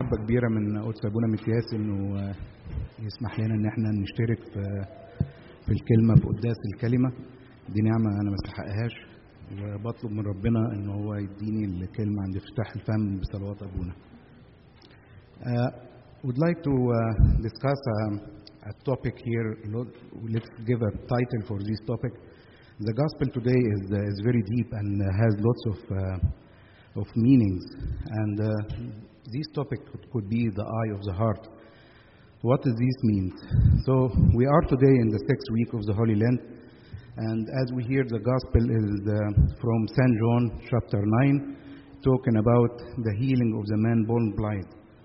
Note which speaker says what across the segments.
Speaker 1: محبة كبيرة من قدس أبونا متياس إنه يسمح لنا إن إحنا نشترك في الكلمة في قداس الكلمة. دي نعمة أنا ما استحقهاش، وبطلب من ربنا إن هو يديني الكلمة عند افتتاح الفم بصلوات أبونا. Would like to discuss a topic here. Let's give a title for this topic. The gospel today is very deep and has lots of meanings, and this topic could be the eye of the heart. What does this mean? So we are today in the 6th week of the Holy Lent, and as we hear, the gospel is from St. John chapter 9, talking about the healing of the man born blind.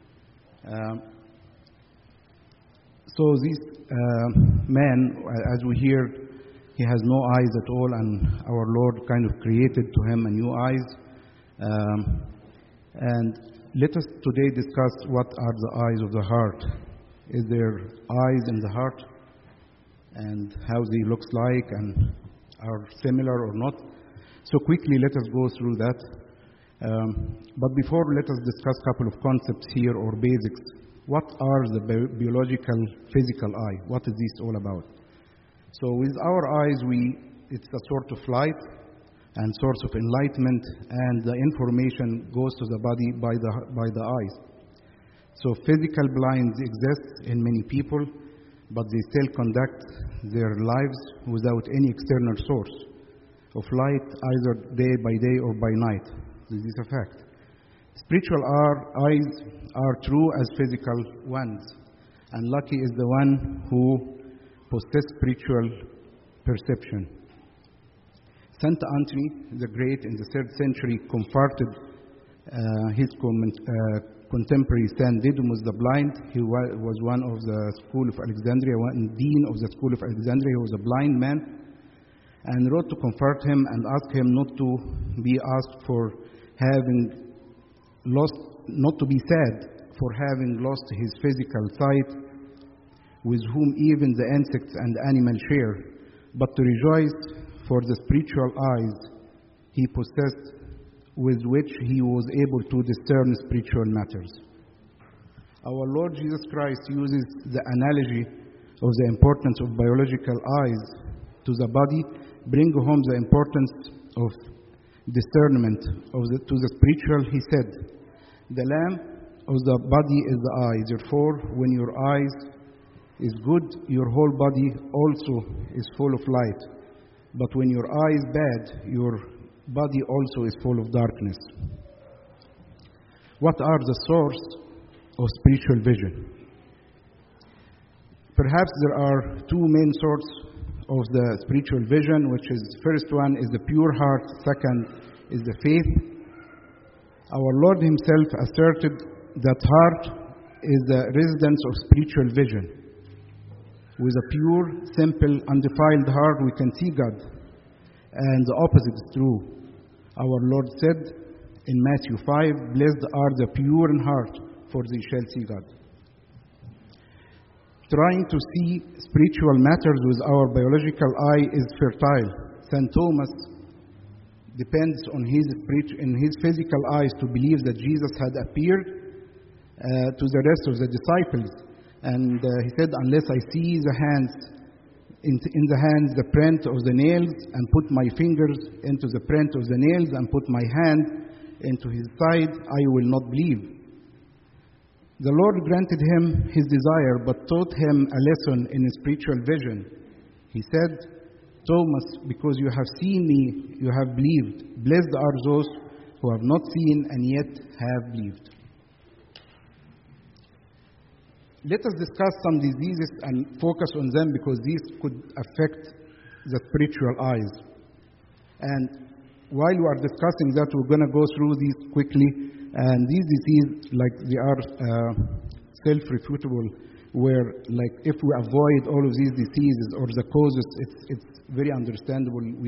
Speaker 1: So this man, as we hear, he has no eyes at all, and our Lord kind of created to him a new eyes. And let us today discuss what are the eyes of the heart. Is there eyes in the heart, and how they looks like, and are similar or not? So quickly, let us go through that. But before, let us discuss a couple of concepts here, or basics. What are the biological, physical eye? What is this all about? So with our eyes, it's a sort of light and source of enlightenment, and the information goes to the body by the eyes. So physical blindness exists in many people, but they still conduct their lives without any external source of light, either day by day or by night. This is a fact. Spiritual eyes are true as physical ones, and lucky is the one who possesses spiritual perception. Saint Anthony the Great in the 3rd century comforted his contemporary Saint Didymus the Blind. He was one of the School of Alexandria, one dean of the School of Alexandria. He was a blind man, and wrote to comfort him and ask him not to be asked for having lost, not to be sad for having lost his physical sight, with whom even the insects and animals share, but to rejoice for the spiritual eyes he possessed, with which he was able to discern spiritual matters. Our Lord Jesus Christ uses the analogy of the importance of biological eyes to the body, bring home the importance of discernment to the spiritual. He said, "The lamp of the body is the eye. Therefore, when your eyes is good, your whole body also is full of light. But when your eye is bad, your body also is full of darkness." What are the source of spiritual vision? Perhaps there are two main sources of the spiritual vision, which is, first one is the pure heart, second is the faith. Our Lord himself asserted that heart is the residence of spiritual vision. With a pure, simple, undefiled heart, we can see God. And the opposite is true. Our Lord said in Matthew 5, "Blessed are the pure in heart, for they shall see God." Trying to see spiritual matters with our biological eye is fertile. St. Thomas depends on his physical eyes to believe that Jesus had appeared to the rest of the disciples. And he said, "Unless I see the hands, in the hands the print of the nails, and put my fingers into the print of the nails, and put my hand into his side, I will not believe." The Lord granted him his desire, but taught him a lesson in his spiritual vision. He said, "Thomas, because you have seen me, you have believed. Blessed are those who have not seen and yet have believed." Let us discuss some diseases and focus on them, because these could affect the spiritual eyes. And while we are discussing that, we're going to go through these quickly. And these diseases, like they are self-refutable, where like if we avoid all of these diseases or the causes, it's very understandable. We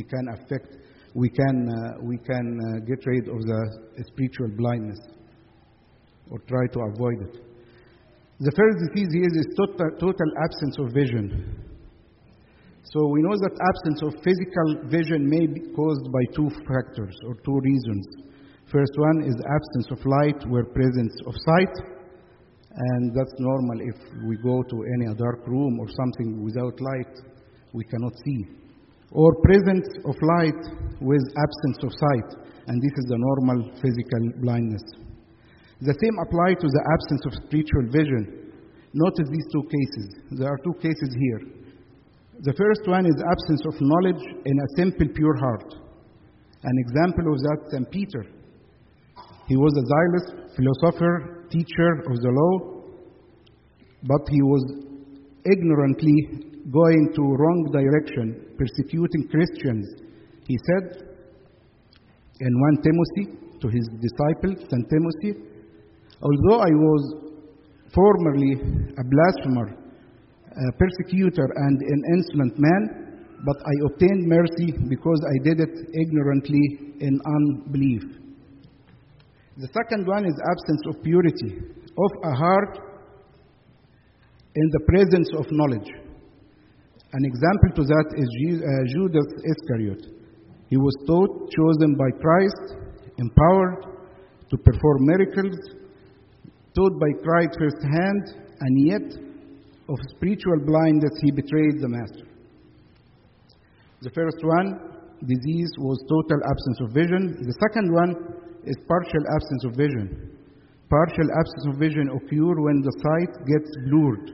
Speaker 1: can get rid of the spiritual blindness or try to avoid it. The first disease here is total absence of vision. So we know that absence of physical vision may be caused by two factors or two reasons. First one is absence of light where presence of sight. And that's normal. If we go to any dark room or something without light, we cannot see. Or presence of light with absence of sight, and this is the normal physical blindness. The same applies to the absence of spiritual vision. Notice these two cases. There are two cases here. The first one is absence of knowledge in a simple, pure heart. An example of that, St. Peter. He was a zealous philosopher, teacher of the law, but he was ignorantly going to wrong direction, persecuting Christians. He said in 1 Timothy to his disciple, St. Timothy, although I was formerly a blasphemer, a persecutor, and an insolent man, but I obtained mercy because I did it ignorantly in unbelief. The second one is absence of purity, of a heart in the presence of knowledge. An example to that is Judas Iscariot. He was taught, chosen by Christ, empowered to perform miracles, taught by Christ firsthand, and yet of spiritual blindness he betrayed the Master. The first one, disease, was total absence of vision. The second one is partial absence of vision. Partial absence of vision occurs when the sight gets blurred.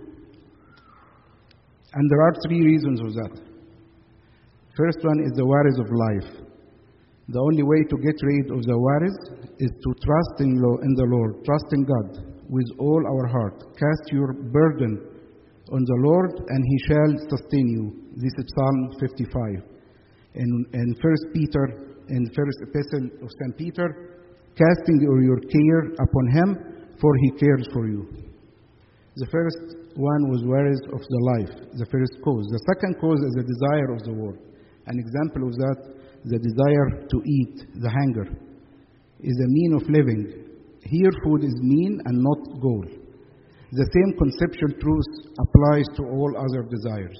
Speaker 1: And there are three reasons for that. First one is the worries of life. The only way to get rid of the worries is to trust in the Lord, trust in God with all our heart. Cast your burden on the Lord, and He shall sustain you. This is Psalm 55. In 1 Peter, in first epistle of St. Peter, casting your care upon Him, for He cares for you. The first one was worries of the life, the first cause. The second cause is the desire of the world. An example of that, the desire to eat, the hunger, is a mean of living. Here food is mean and not goal. The same conceptual truth applies to all other desires.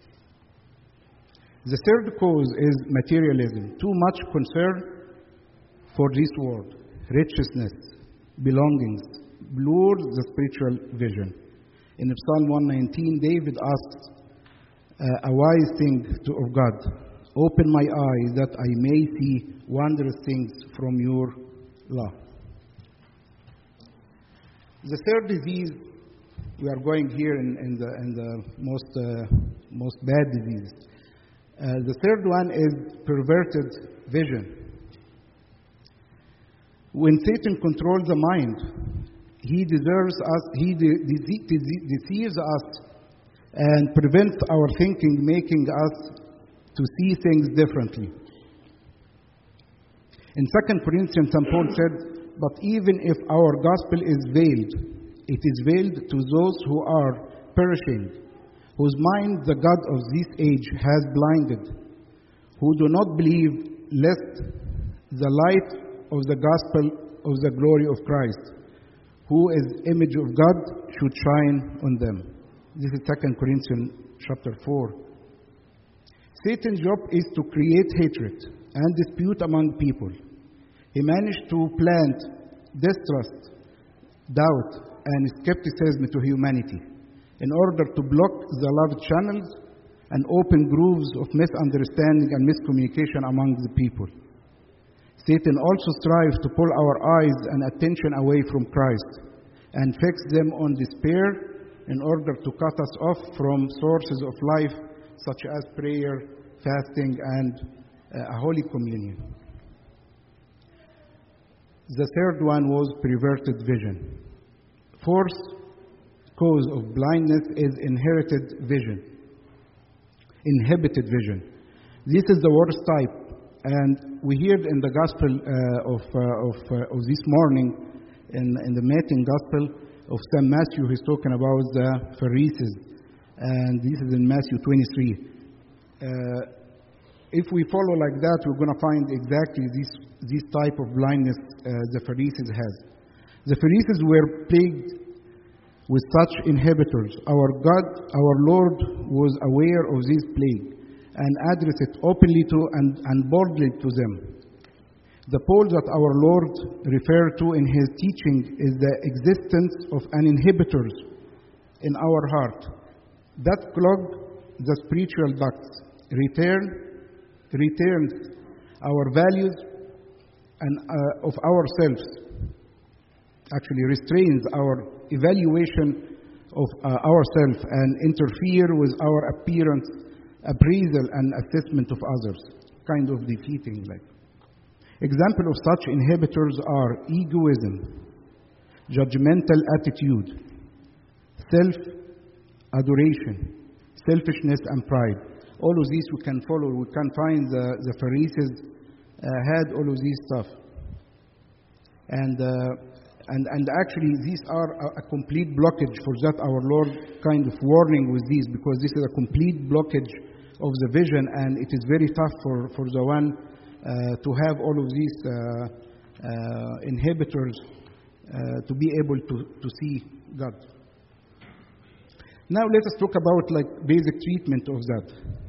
Speaker 1: The third cause is materialism, too much concern for this world, righteousness, belongings, blurs the spiritual vision. In Psalm 119, David asks a wise thing of God, open my eyes that I may see wondrous things from your law. The third disease, we are going here in the most bad disease. The third one is perverted vision. When Satan controls the mind, he deceives us and prevents our thinking, making us to see things differently. In 2 Corinthians, St. Paul said, but even if our gospel is veiled, it is veiled to those who are perishing, whose mind the God of this age has blinded, who do not believe, lest the light of the gospel of the glory of Christ, who is image of God, should shine on them. This is 2 Corinthians chapter 4. Satan's job is to create hatred and dispute among people. He managed to plant distrust, doubt, and skepticism to humanity in order to block the love channels and open grooves of misunderstanding and miscommunication among the people. Satan also strives to pull our eyes and attention away from Christ and fix them on despair in order to cut us off from sources of life such as prayer, fasting, and a Holy Communion. The third one was perverted vision. Fourth cause of blindness is inherited vision. Inhibited vision. This is the worst type. And we heard in the gospel of this morning, in the Matthew gospel of St. Matthew, he's talking about the Pharisees. And this is in Matthew 23. If we follow like that, we're going to find exactly this type of blindness the Pharisees has. The Pharisees were plagued with such inhibitors. Our God, our Lord, was aware of this plague and addressed it openly to and boldly to them. The pole that our Lord referred to in his teaching is the existence of an inhibitor in our heart that clog the spiritual ducts, returns our values and of ourselves, actually restrains our evaluation of ourselves and interfere with our appearance, appraisal, and assessment of others, kind of defeating like. Examples of such inhibitors are egoism, judgmental attitude, self-adoration, selfishness, and pride. All of these we can follow. We can find the Pharisees had all of these stuff. And actually these are a complete blockage. For that our Lord kind of warning with these, because this is a complete blockage of the vision, and it is very tough for the one to have all of these inhibitors to be able to see God. Now let us talk about like basic treatment of that.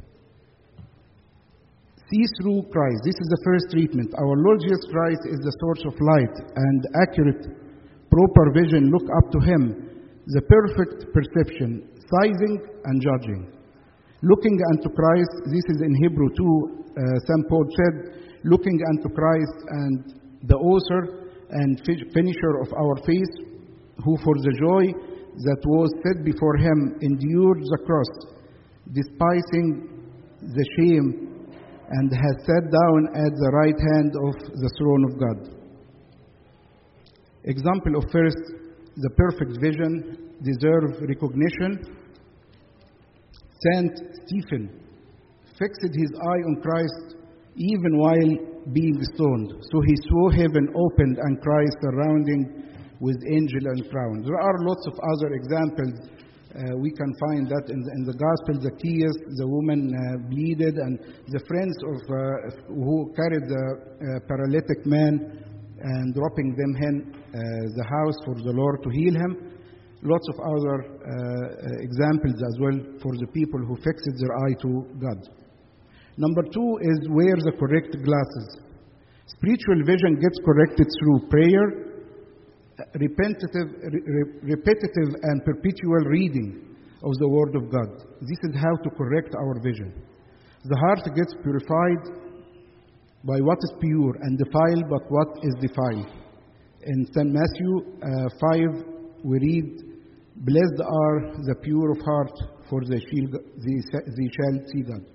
Speaker 1: See through Christ. This is the first treatment. Our Lord Jesus Christ is the source of light and accurate, proper vision. Look up to Him, the perfect perception, sizing and judging. Looking unto Christ, this is in Hebrew 2, St. Paul said, looking unto Christ and the author and finisher of our faith, who for the joy that was set before him endured the cross, despising the shame, and has sat down at the right hand of the throne of God. Example of first, the perfect vision deserve recognition. Saint Stephen fixed his eye on Christ even while being stoned. So he saw heaven opened and Christ surrounding with angel and crown. There are lots of other examples. We can find that in the Gospel. Zacchaeus, the woman bleeded, and the friends of who carried the paralytic man and dropping them in the house for the Lord to heal him. Lots of other examples as well for the people who fixed their eye to God. Number 2 is wear the correct glasses. Spiritual vision gets corrected through prayer, repetitive and perpetual reading of the Word of God. This is how to correct our vision. The heart gets purified by what is pure, and defiled by what is defiled. In St. Matthew 5, we read, "Blessed are the pure of heart, for they shall see God."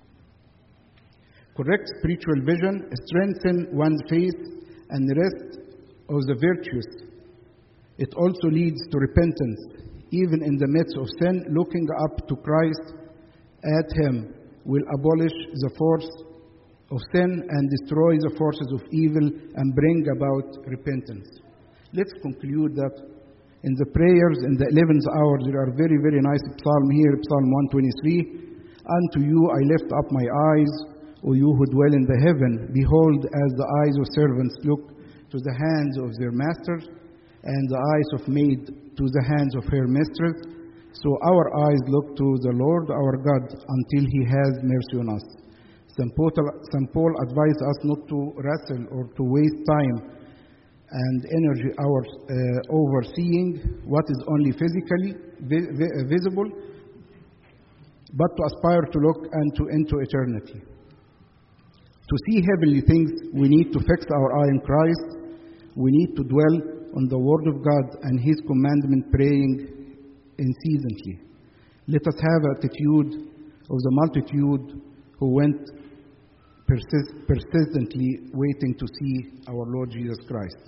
Speaker 1: Correct spiritual vision strengthens one's faith and the rest of the virtues. It also leads to repentance. Even in the midst of sin, looking up to Christ at Him will abolish the force of sin and destroy the forces of evil and bring about repentance. Let's conclude that in the prayers in the 11th hour, there are very, very nice psalm here, Psalm 123. "Unto you I lift up my eyes, O you who dwell in the heaven. Behold, as the eyes of servants look to the hands of their masters, and the eyes of maid to the hands of her mistress, so our eyes look to the Lord our God until He has mercy on us." St. Paul advised us not to wrestle or to waste time and energy overseeing what is only physically visible, but to aspire to look into eternity. To see heavenly things, we need to fix our eye on Christ. We need to dwell on the Word of God and His commandment, praying incessantly. Let us have attitude of the multitude who went persistently waiting to see our Lord Jesus Christ.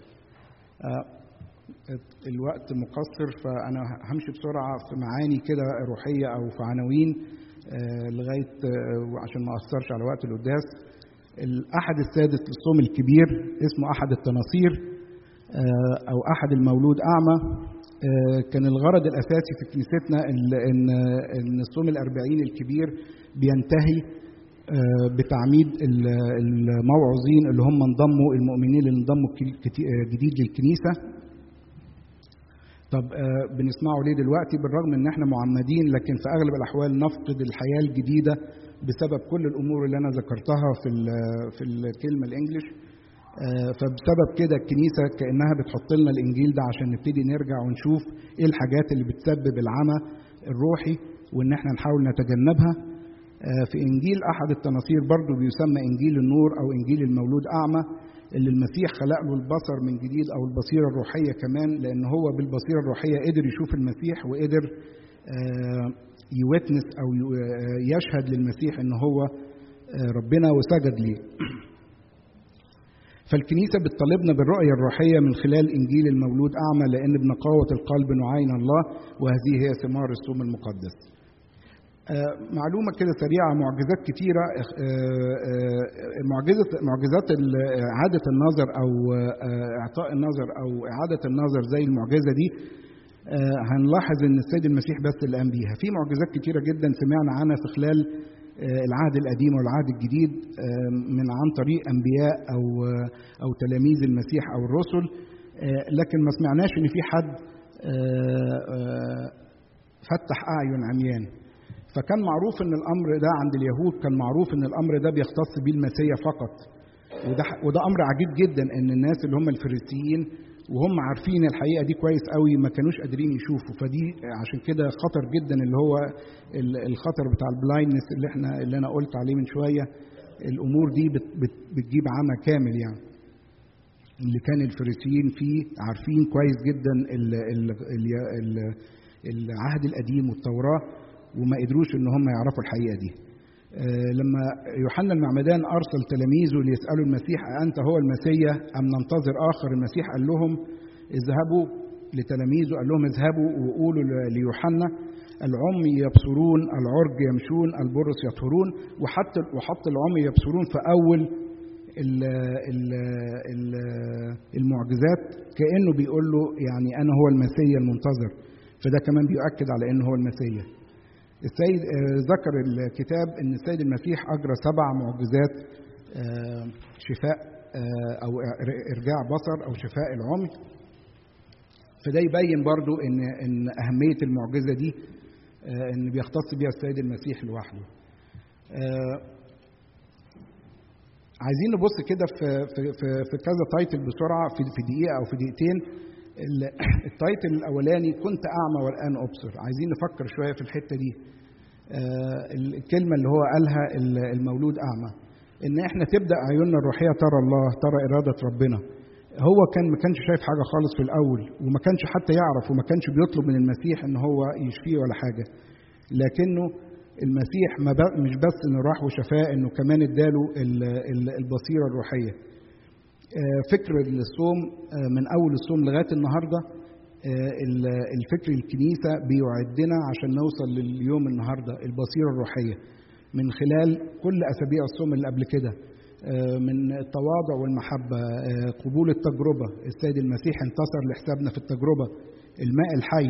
Speaker 1: الوقت مقصر، فأنا همشي بسرعة في معاني كده روحية أو في عناوين لغاية عشان ما أثرش على وقت القداس. الأحد السادس للصوم الكبير اسمه أحد التناصير أو أحد المولود أعمى. كان الغرض الأساسي في كنيستنا إن الصوم الأربعين الكبير بينتهي بتعميد الموعظين اللي هم انضموا، المؤمنين اللي انضموا جديد للكنيسة. طب بنسمعه ليه دلوقتي؟ بالرغم ان احنا معمدين، لكن في اغلب الاحوال نفقد الحياة الجديدة بسبب كل الامور اللي انا ذكرتها في الكلمة الانجليش. فبسبب كده الكنيسة كأنها بتحط لنا الإنجيل ده عشان نبتدي نرجع ونشوف إيه الحاجات اللي بتسبب العمى الروحي وإن احنا نحاول نتجنبها. في إنجيل أحد التناصير برضو بيسمى إنجيل النور أو إنجيل المولود أعمى، اللي المسيح خلق له البصر من جديد أو البصيرة الروحية كمان، لأن هو بالبصيرة الروحية قدر يشوف المسيح وقدر يوتنس أو يشهد للمسيح إن هو ربنا وسجد ليه. فالكنيسة بتطالبنا بالرؤية الروحية من خلال إنجيل المولود أعمى، لأن بنقاوة القلب نعاين الله، وهذه هي ثمار الصوم المقدس. معلومة كده سريعة، معجزات كتيرة، معجزات إعادة النظر أو إعطاء النظر أو إعادة النظر زي المعجزة دي هنلاحظ إن السيد المسيح بس اللي قام بيها. في معجزات كتيرة جدا سمعنا عنها في خلال العهد القديم والعهد الجديد عن طريق أنبياء أو تلاميذ المسيح أو الرسل، لكن ما سمعناش إن في حد فتح أعين عميان. فكان معروف إن الأمر ده عند اليهود، كان معروف إن الأمر ده بيختص بيه المسيح فقط، وده أمر عجيب جدا إن الناس اللي هم الفريسيين وهم عارفين الحقيقة دي كويس قوي ما كانوش قادرين يشوفوا. فدي عشان كده خطر جدا، اللي هو الخطر بتاع البلايندنس اللي أنا قلت عليه من شوية. الأمور دي بتجيب عمى كامل يعني، اللي كان الفريسيين فيه عارفين كويس جدا العهد القديم والتوراة، وما قدروش إن هم يعرفوا الحقيقة دي. لما يوحنا المعمدان أرسل تلاميذه ليسألوا المسيح أنت هو المسيح أم ننتظر آخر، المسيح قال لهم اذهبوا لتلاميذه، قال لهم اذهبوا وقولوا ليوحنا العمي يبصرون، العرج يمشون، البرص يطهرون، وحط العمي يبصرون في أول المعجزات، كأنه بيقول له يعني أنا هو المسيح المنتظر. فده كمان بيؤكد على أنه هو المسيح. السيد ذكر الكتاب أن السيد المسيح أجرى 7 معجزات شفاء أو إرجاع بصر أو شفاء العمي. فده يبين برضو أن أهمية المعجزة دي أن بيختص بها السيد المسيح لوحده. عايزين نبص كده في كذا تايتل بسرعة في دقيقة أو في دقيقتين. التايتل الأولاني كنت أعمى والآن أبصر. عايزين نفكر شوية في الحتة دي. الكلمة اللي هو قالها المولود أعمى، إن إحنا تبدأ عيوننا الروحية ترى الله، ترى إرادة ربنا. هو ما كانش شايف حاجة خالص في الأول، وما كانش حتى يعرف، وما كانش بيطلب من المسيح إن هو يشفيه ولا حاجة، لكنه المسيح مش بس إنه راح وشفاه، إنه كمان اداله البصيرة الروحية. فكر الصوم من أول الصوم لغاية النهاردة، الفكر الكنيسة بيعدنا عشان نوصل لليوم النهاردة البصيرة الروحية من خلال كل أسابيع الصوم اللي قبل كده، من التواضع والمحبة، قبول التجربة، السيد المسيح انتصر لحسابنا في التجربة، الماء الحي،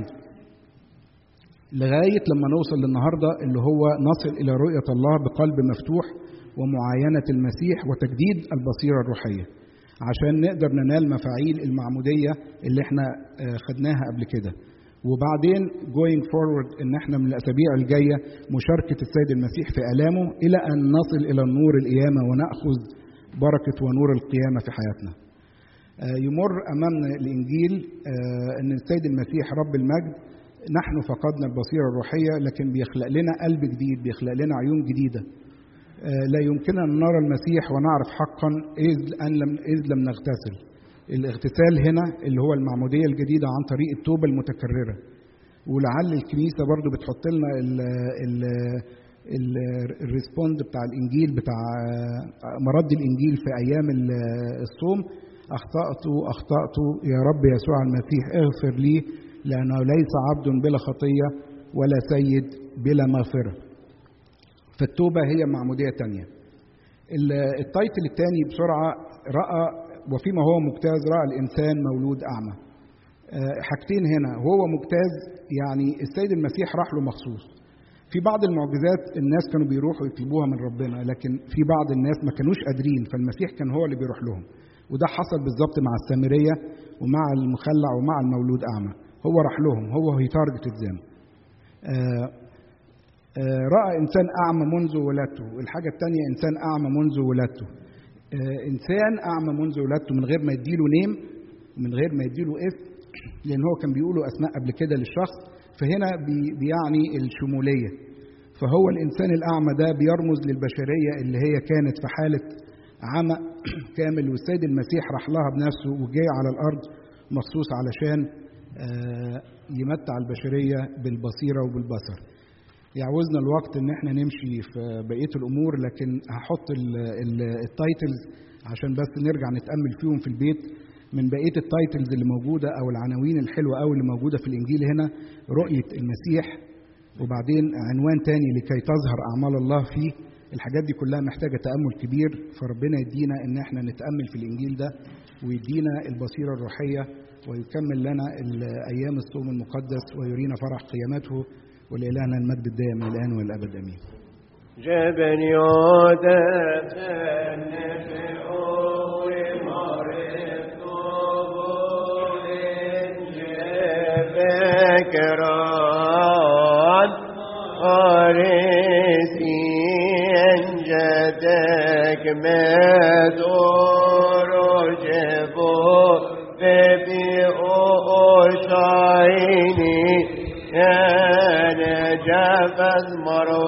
Speaker 1: لغاية لما نوصل للنهاردة اللي هو نصل إلى رؤية الله بقلب مفتوح ومعاينة المسيح وتجديد البصيرة الروحية، عشان نقدر ننال مفاعيل المعمودية اللي احنا خدناها قبل كده. وبعدين going forward ان احنا من الأسابيع الجاية مشاركة السيد المسيح في آلامه إلى أن نصل إلى النور القيامة ونأخذ بركة ونور القيامة في حياتنا. يمر أمامنا الإنجيل أن السيد المسيح رب المجد نحن فقدنا البصيرة الروحية، لكن بيخلق لنا قلب جديد، بيخلق لنا عيون جديدة. لا يمكننا أن نرى المسيح ونعرف حقا إذ لم نغتسل. الاغتسال هنا اللي هو المعمودية الجديدة عن طريق التوبة المتكررة. ولعل الكنيسة برضو بتحط لنا الريسبوند بتاع الإنجيل، بتاع مرد الإنجيل في أيام الصوم: أخطأت يا رب يسوع المسيح اغفر لي، لأنه ليس عبد بلا خطية ولا سيد بلا مغفرة. فالتوبة هي معمودية تانية. التايتل الثاني بسرعة: رأى وفيما هو مجتاز رأى الإنسان مولود أعمى. حاجتين هنا، هو مجتاز يعني السيد المسيح راح له مخصوص. في بعض المعجزات الناس كانوا بيروحوا يطلبوها من ربنا، لكن في بعض الناس ما كانوش قادرين، فالمسيح كان هو اللي بيروح لهم. وده حصل بالظبط مع السامرية ومع المخلع ومع المولود أعمى. هو راح لهم، هو تارجت الزام. رأى إنسان أعمى منذ ولادته. الحاجة الثانية إنسان أعمى منذ ولادته. إنسان أعمى منذ ولادته من غير ما يديله نيم ومن غير ما يديله اسم، لأن هو كان بيقولوا أسماء قبل كده للشخص، فهنا بيعني الشمولية. فهو الإنسان الأعمى ده بيرمز للبشرية اللي هي كانت في حالة عمى كامل، والسيد المسيح راح لها بنفسه وجاي على الأرض مخصوص علشان يمتع البشرية بالبصيرة وبالبصر. يعوزنا الوقت ان احنا نمشي في بقية الامور، لكن هحط التايتلز عشان بس نرجع نتأمل فيهم في البيت. من بقية التايتلز اللي موجودة او العناوين الحلوة او اللي موجودة في الانجيل هنا: رؤية المسيح، وبعدين عنوان تاني: لكي تظهر اعمال الله فيه. الحاجات دي كلها محتاجة تأمل كبير، فربنا يدينا ان احنا نتأمل في الانجيل ده ويدينا البصيرة الروحية ويكمل لنا ايام الصوم المقدس ويرينا فرح قيامته، ولإلهنا المجد الدائم من الآن والأبد آمين.
Speaker 2: جبن يودت النفع ومعرفة جبكران أرسين جدك مدور جبو ببيئو شعيني أنا جبل مرو